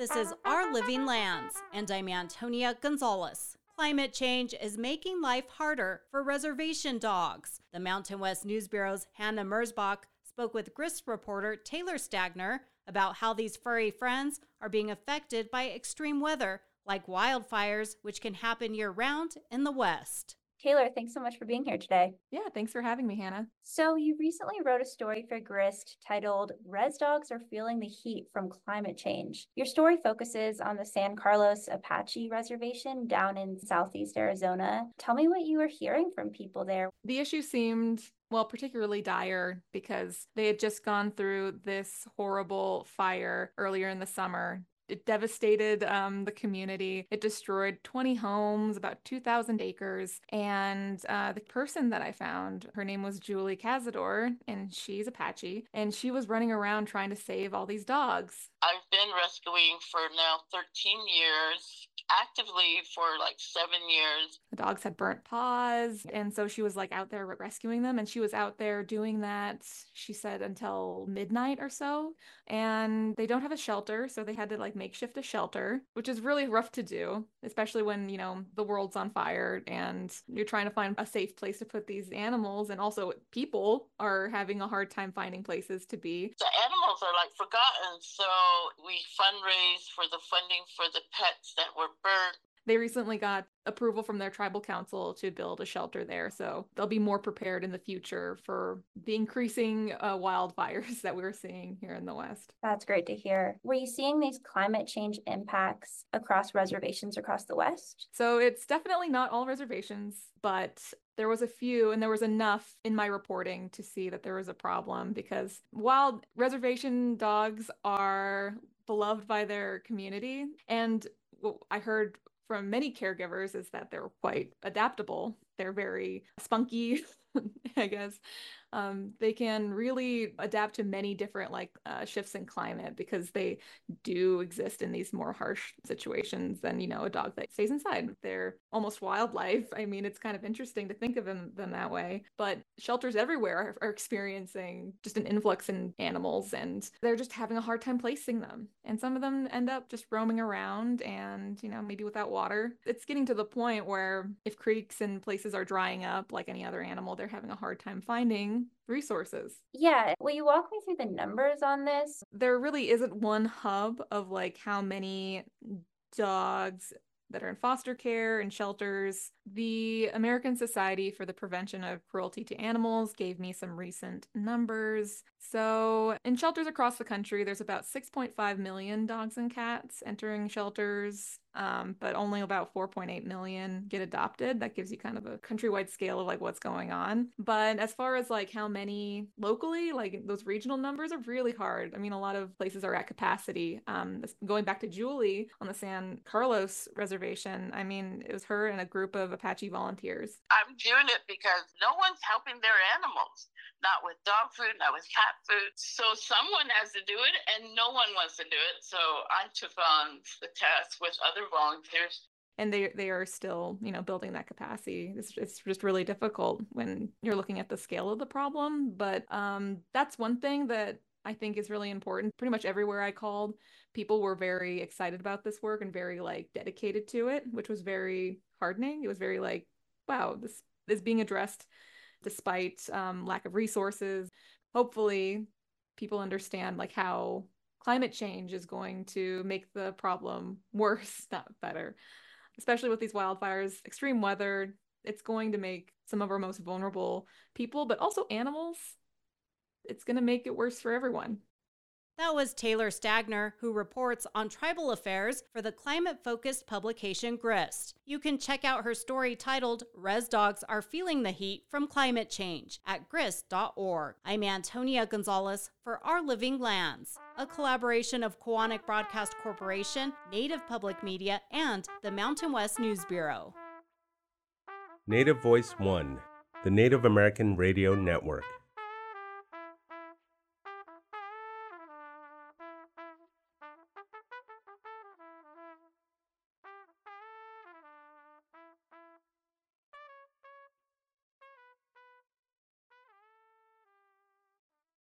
This is Our Living Lands, and I'm Antonia Gonzalez. Climate change is making life harder for reservation dogs. The Mountain West News Bureau's Hannah Merzbach spoke with Grist reporter Taylor Stagner about how these furry friends are being affected by extreme weather, like wildfires, which can happen year-round in the West. Taylor, thanks so much for being here today. Yeah, thanks for having me, Hannah. So you recently wrote a story for Grist titled Res Dogs Are Feeling the Heat from Climate Change. Your story focuses on the San Carlos Apache Reservation down in southeast Arizona. Tell me what you were hearing from people there. The issue seemed, particularly dire because they had just gone through this horrible fire earlier in the summer. It devastated the community. It destroyed 20 homes, about 2,000 acres. And the person that I found, her name was Julie Cazador, and she's Apache. And she was running around trying to save all these dogs. I've been rescuing for now 13 years, actively for like 7 years. The dogs had burnt paws, and so she was out there rescuing them, and she was out there doing that, she said, until midnight or so. And they don't have a shelter, so they had to makeshift a shelter, which is really rough to do, especially when, the world's on fire and you're trying to find a safe place to put these animals, and also people are having a hard time finding places to be. The animals are forgotten, so we fundraise for the funding for the pets that were burnt. They recently got approval from their tribal council to build a shelter there, so they'll be more prepared in the future for the increasing wildfires that we're seeing here in the West. That's great to hear. Were you seeing these climate change impacts across reservations across the West? So it's definitely not all reservations, but there was a few, and there was enough in my reporting to see that there was a problem, because while reservation dogs are beloved by their community, and what I heard from many caregivers is that they're quite adaptable. They're very spunky, I guess. They can really adapt to many different shifts in climate, because they do exist in these more harsh situations than, a dog that stays inside. They're almost wildlife. I mean, it's kind of interesting to think of them that way. But shelters everywhere are experiencing just an influx in animals, and they're just having a hard time placing them. And some of them end up just roaming around and, maybe without water. It's getting to the point where if creeks and places are drying up like any other animal, they're having a hard time finding resources. Yeah. Will you walk me through the numbers on this? There really isn't one hub of how many dogs that are in foster care and shelters. The American Society for the Prevention of Cruelty to Animals gave me some recent numbers. So in shelters across the country, there's about 6.5 million dogs and cats entering shelters, but only about 4.8 million get adopted. That gives you kind of a countrywide scale of what's going on. But as far as how many locally, those regional numbers are really hard. I mean, a lot of places are at capacity. Going back to Julie on the San Carlos Reservation, I mean, it was her and a group of Apache volunteers. I'm doing it because no one's helping their animals, not with dog food, not with cat food. So someone has to do it, and no one wants to do it. So I took on the task with other volunteers. And they are still, building that capacity. It's just really difficult when you're looking at the scale of the problem. But that's one thing that I think is really important. Pretty much everywhere I called, people were very excited about this work and very dedicated to it, which was very heartening. It was very wow, this is being addressed despite lack of resources. Hopefully people understand how climate change is going to make the problem worse, not better. Especially with these wildfires, extreme weather, it's going to make some of our most vulnerable people, but also animals, it's going to make it worse for everyone. That was Taylor Stagner, who reports on tribal affairs for the climate-focused publication Grist. You can check out her story titled Res Dogs Are Feeling the Heat from Climate Change at grist.org. I'm Antonia Gonzalez for Our Living Lands, a collaboration of Koahnic Broadcast Corporation, Native Public Media, and the Mountain West News Bureau. Native Voice One, the Native American Radio Network.